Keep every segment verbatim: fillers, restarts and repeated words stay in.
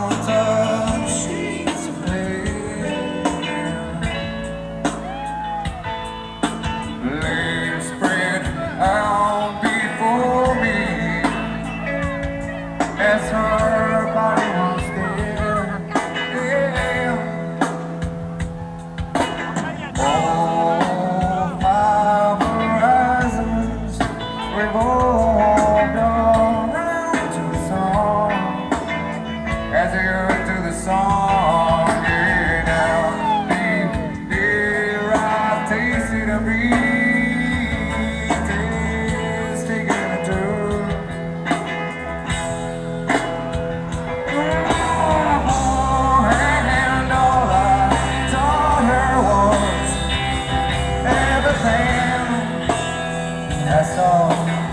touch sheets of paper, leaves spread out before me as her body was there. Yeah. All five horizons revolved around to the song as they heard to the song. Yeah, now deep, dear, I tasted a breeze, taking a turn. Oh, and all I taught her was everything. That's all.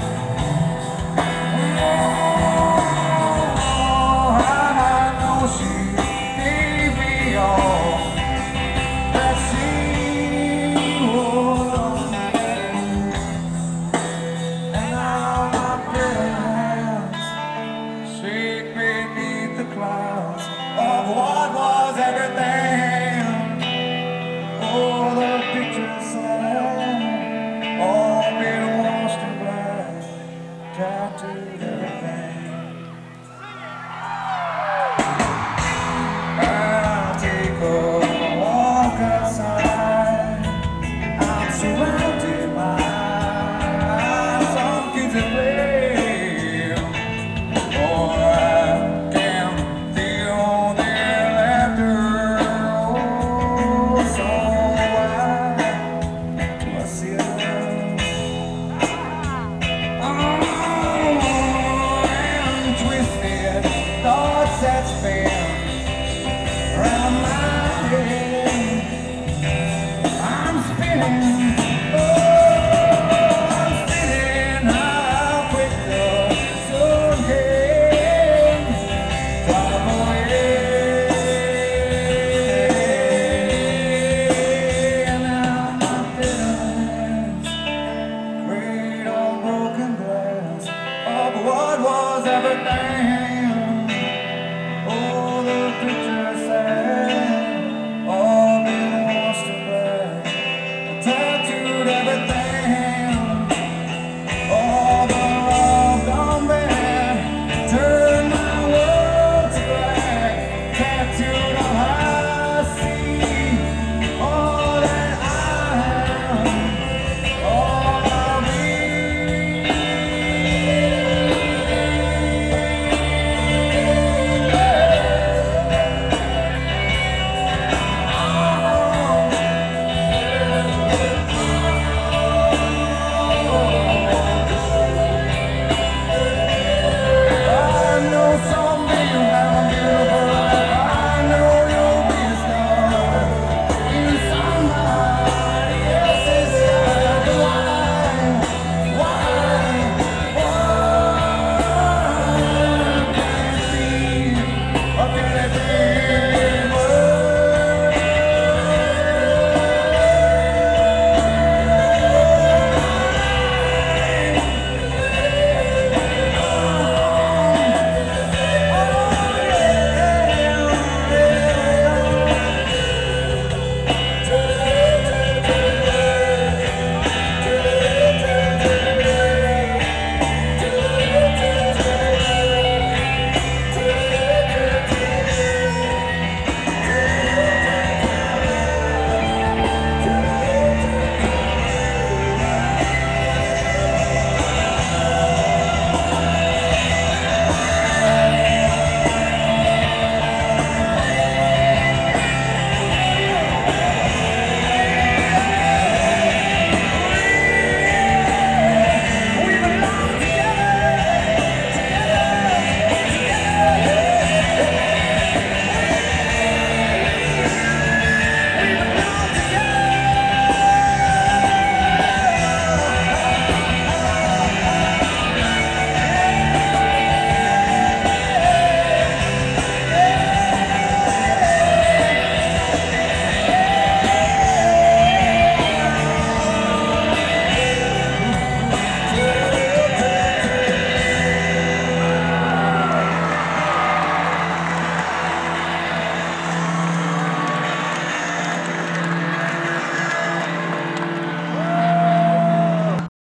Clouds of what was everything. Oh, the pictures sad, all been washed in black, tattooed everything. I'll take a walk outside. I'm surrounded by some kids that play. That spin